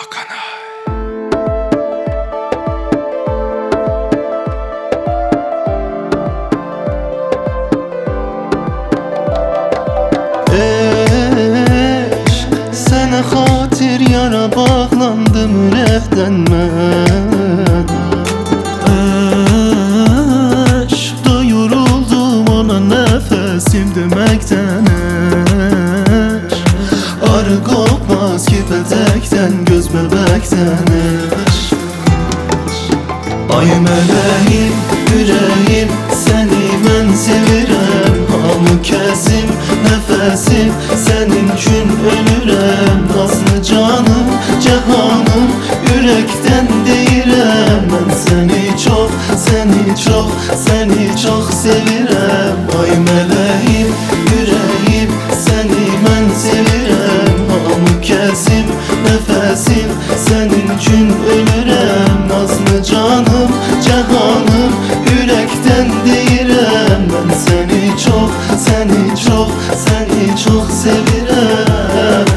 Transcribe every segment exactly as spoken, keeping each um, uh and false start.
Akana. Eşk, sənə xatir yara bağlandım ürəkdən mən. Eşqdə yoruldum ona nəfəsim deməkdən. Eşq, arı qopmaz ki pətəkdən, göz bəbəkdən. Eşq, ay mələyim, ürəyim, səni mən sevirəm. Hamı kəsim, nəfəsim, sənin üçün ölürəm. Nazlı canım, cahanım, ürəkdən deyirəm. Mən səni çox, səni çox, səni çox sevirəm. Ay mələyim, ürəyim, səni mən sevirəm. Hamı kəsim, nəfəsim, sənin üçün ölürəm. Nazlı canım, cahanım, ürəkdən deyirəm. Mən səni çox, səni çox, səni çox sevirəm.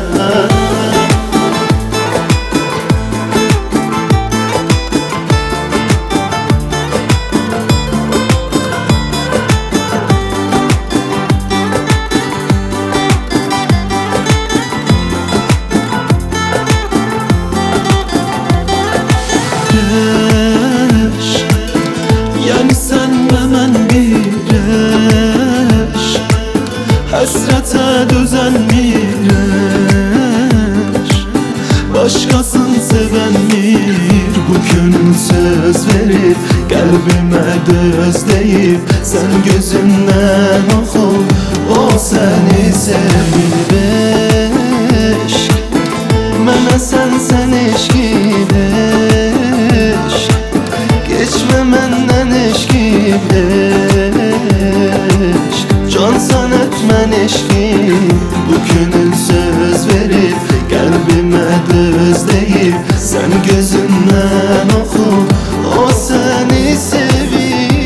Yəni sən və mən bir eşq, həsrətə dözənmir eşq, başqasını sevənmir. Bu könül söz verir, qəlbimə döz deyib. Sən gözündən oxu, o səni sevir eşq. Mənə sən, sən eşqim eşq, geçmə məndən eşqim eşq. Cansan etmən eşqim, bu könül söz verir, qəlbimə döz deyib. Sən gözündən oxu, o səni sevir.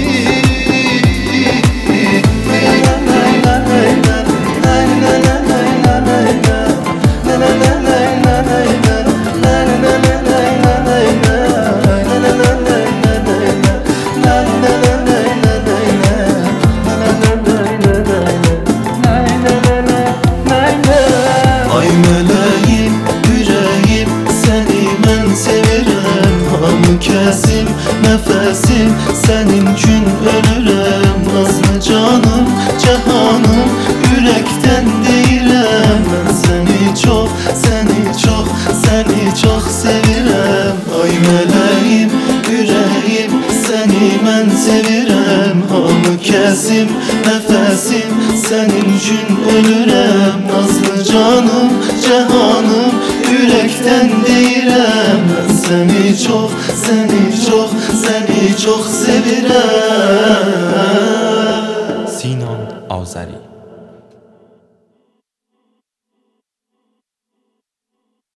Ay mələyim, ürəyim, səni mən sevirəm. Hamı kəsim, nəfəsim, sənin üçün ölürəm. Nazlı canım, cahanım, ürəkdən deyirəm. Mən səni çox, səni çox, səni çox sevirəm. Ay mələyim, ürəyim, səni mən sevirəm. Hamı kəsim, nəfəsim, sənin üçün ölürəm. Nazlı canım, cahanım, ürəkdən deyirəm. Mən səni çox, səni çox, səni çox sevirəm. Sinan Azəri.